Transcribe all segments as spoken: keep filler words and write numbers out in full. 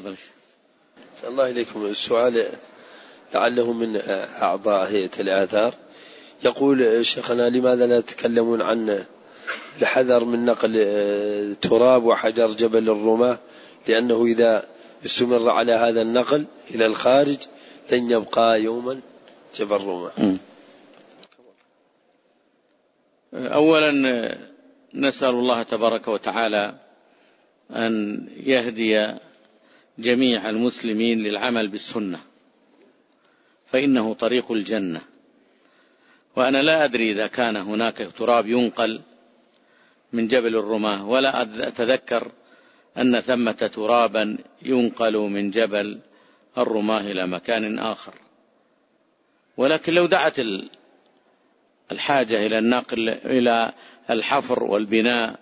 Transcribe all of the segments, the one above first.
الله إليكم. السؤال لعله من أعضاء هيئة الآثار. يقول شيخنا: لماذا لا تتكلمون عن الحذر من نقل تراب وحجر جبل الرماة، لأنه إذا استمر على هذا النقل إلى الخارج لن يبقى يوما جبل الرماة. أولا نسأل الله تبارك وتعالى أن يهدي جميع المسلمين للعمل بالسنة، فإنه طريق الجنة. وأنا لا أدري إذا كان هناك تراب ينقل من جبل الرماة، ولا أتذكر أن ثمة ترابا ينقل من جبل الرماة إلى مكان آخر. ولكن لو دعت الحاجة إلى النقل إلى الحفر والبناء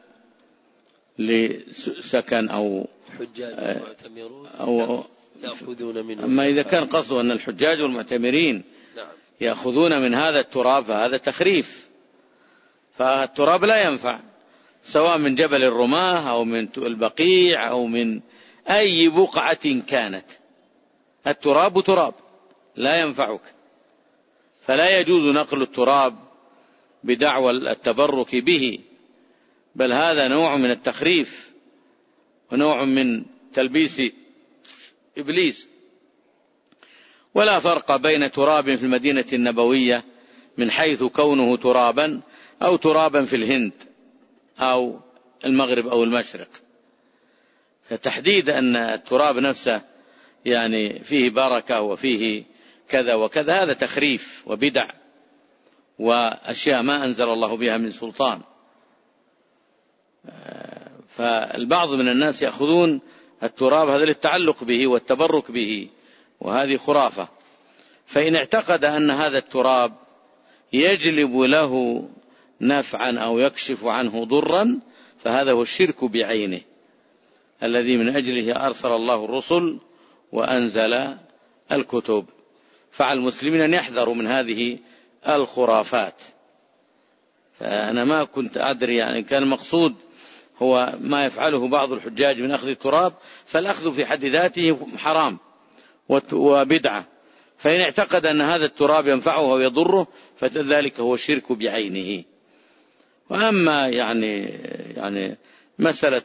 لسكن أو حجاج معتمرون أو يأخذون منه، أما إذا كان قصده أن الحجاج والمعتمرين يأخذون من هذا التراب فهذا تخريف، فالتراب لا ينفع، سواء من جبل الرماة أو من البقيع أو من أي بقعة كانت، التراب تراب لا ينفعك. فلا يجوز نقل التراب بدعوى التبرك به، بل هذا نوع من التخريف ونوع من تلبيس إبليس. ولا فرق بين تراب في المدينة النبوية من حيث كونه ترابا أو ترابا في الهند أو المغرب أو المشرق. فتحديد أن التراب نفسه يعني فيه بركة وفيه كذا وكذا هذا تخريف وبدع وأشياء ما أنزل الله بها من سلطان. فالبعض من الناس يأخذون التراب هذا للتعلق به والتبرك به، وهذه خرافة. فإن اعتقد أن هذا التراب يجلب له نفعا أو يكشف عنه ضرا فهذا هو الشرك بعينه الذي من أجله أرسل الله الرسل وأنزل الكتب. فعلى المسلمين أن يحذروا من هذه الخرافات. فأنا ما كنت أدري، يعني كان المقصود هو ما يفعله بعض الحجاج من أخذ التراب، فالأخذ في حد ذاته حرام وبدعة. فإن اعتقد أن هذا التراب ينفعه ويضره فذلك هو الشرك بعينه. وأما يعني يعني مسألة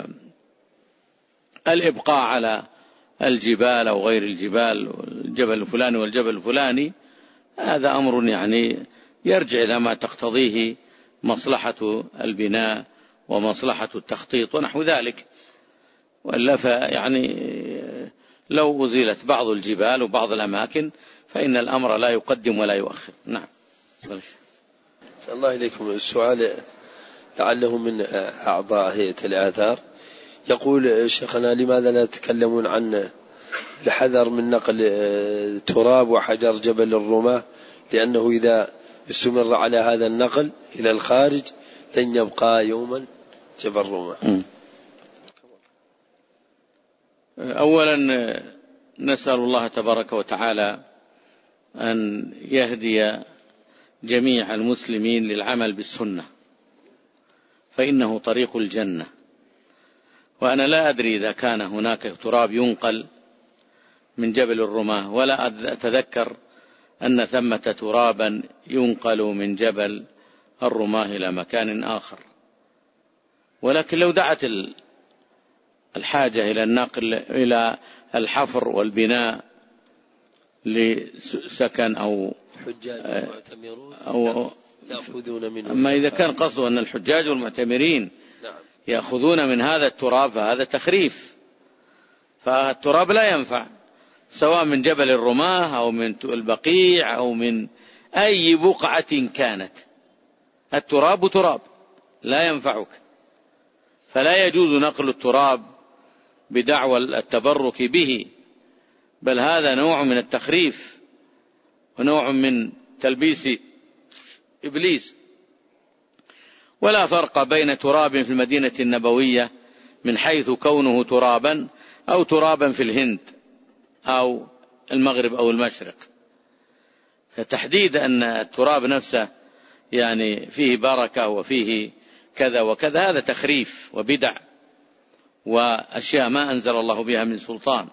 الإبقاء على الجبال أو غير الجبال، الجبل الفلاني والجبل الفلاني، هذا أمر يعني يرجع إلى ما تقتضيه مصلحة البناء ومصلحة التخطيط ونحو ذلك. وإلا يعني لو أزيلت بعض الجبال وبعض الأماكن فإن الأمر لا يقدم ولا يؤخر. نعم. الله إليكم. السؤال لعله من أعضاء هيئة الآثار. يقول شيخنا: لماذا لا تتكلمون عن الحذر من نقل تراب وحجر جبل الرماة، لأنه إذا استمر على هذا النقل إلى الخارج لن يبقى يوما جبل الرماة. أولا نسأل الله تبارك وتعالى أن يهدي جميع المسلمين للعمل بالسنة، فإنه طريق الجنة. وأنا لا أدري إذا كان هناك تراب ينقل من جبل الرماة، ولا أتذكر أن ثمة ترابا ينقل من جبل الرماة إلى مكان آخر. ولكن لو دعت الحاجة إلى النقل إلى الحفر والبناء لسكن أو حجاج معتمرون أو يأخذون منه، أما إذا كان قصده أن الحجاج والمعتمرين يأخذون من هذا التراب فهذا تخريف. فالتراب لا ينفع، سواء من جبل الرماة أو من البقيع أو من أي بقعة كانت، التراب تراب لا ينفعك. فلا يجوز نقل التراب بدعوى التبرك به، بل هذا نوع من التخريف ونوع من تلبيس إبليس. ولا فرق بين تراب في المدينة النبوية من حيث كونه ترابا أو ترابا في الهند أو المغرب أو المشرق. فتحديد أن التراب نفسه يعني فيه بركة وفيه كذا وكذا هذا تخريف وبدع وأشياء ما أنزل الله بها من سلطان.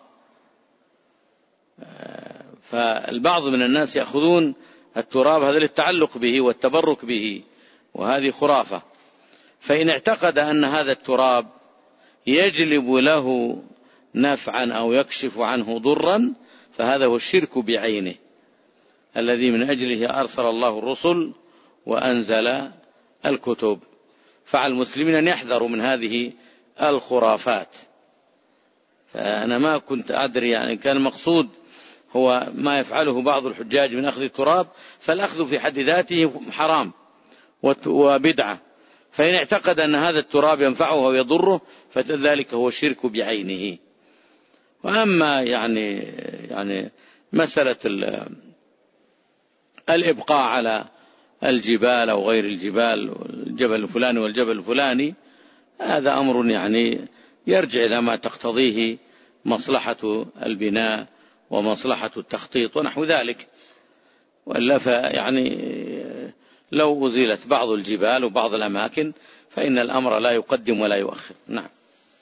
فالبعض من الناس يأخذون التراب هذا للتعلق به والتبرك به، وهذه خرافة. فإن اعتقد أن هذا التراب يجلب له نفعا أو يكشف عنه ضرا فهذا هو الشرك بعينه الذي من أجله أرسل الله الرسل وأنزل الكتب. فعلى المسلمين أن يحذروا من هذه الخرافات. فأنا ما كنت أدري، يعني كان المقصود هو ما يفعله بعض الحجاج من أخذ التراب، فالأخذ في حد ذاته حرام وبدعة. فإن اعتقد أن هذا التراب ينفعه أو يضره فذلك هو الشرك بعينه. وأما يعني يعني مسألة الإبقاء على الجبال أو غير الجبال، الجبل الفلاني والجبل الفلاني، هذا أمر يعني يرجع إلى ما تقتضيه مصلحة البناء ومصلحة التخطيط ونحو ذلك. وإلا فيعني لو أزيلت بعض الجبال وبعض الأماكن فإن الأمر لا يقدم ولا يؤخر. نعم.